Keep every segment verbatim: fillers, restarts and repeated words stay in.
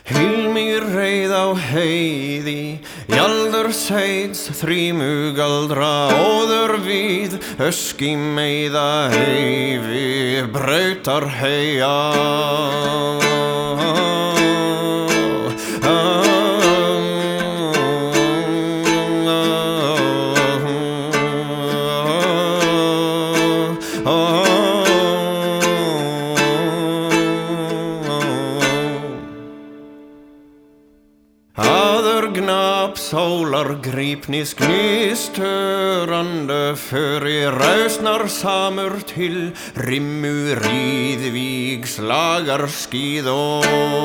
Hilmir reið á heiði, Jaldursheits þrímugaldra óður við öski meiða heifi brautar heia. Aður gnap sólar gripnis gnistörande föri rausnar samur til rimmu ríðvígs lagar skíðó.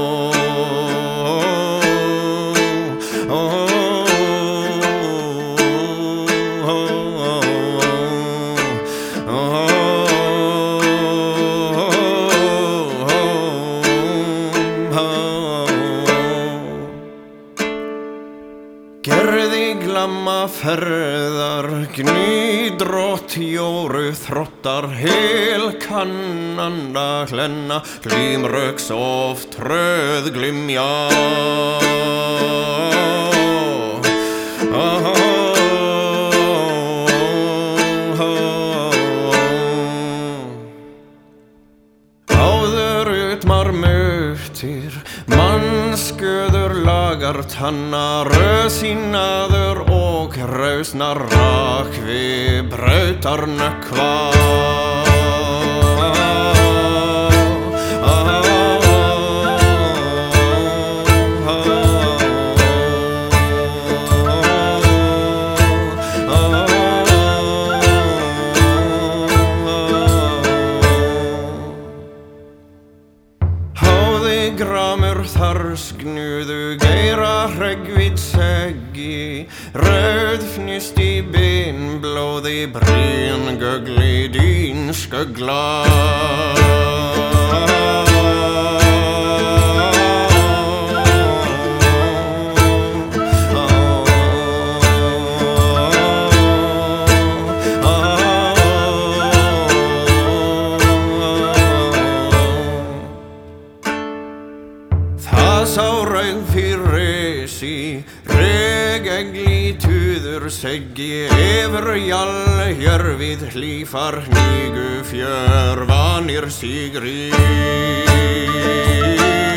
Gerði glamma ferðar, gnýdrótt jóru þróttar, hel kannanda hlenna, glimröks oft tröð glimja. Áður utmar möttir, mannsköður lagar tanna, rösinaður og rausnar rakvi brautar nökkva. Gramur þar sknuðu geira hreggvid seggi, rauðfnist í bin blóði bryn gögli dín skugla. Það sá raug fyrir sí, regegli tuður seggi, efur jall hjörfið hlífar hnígu fjör vanir sigri.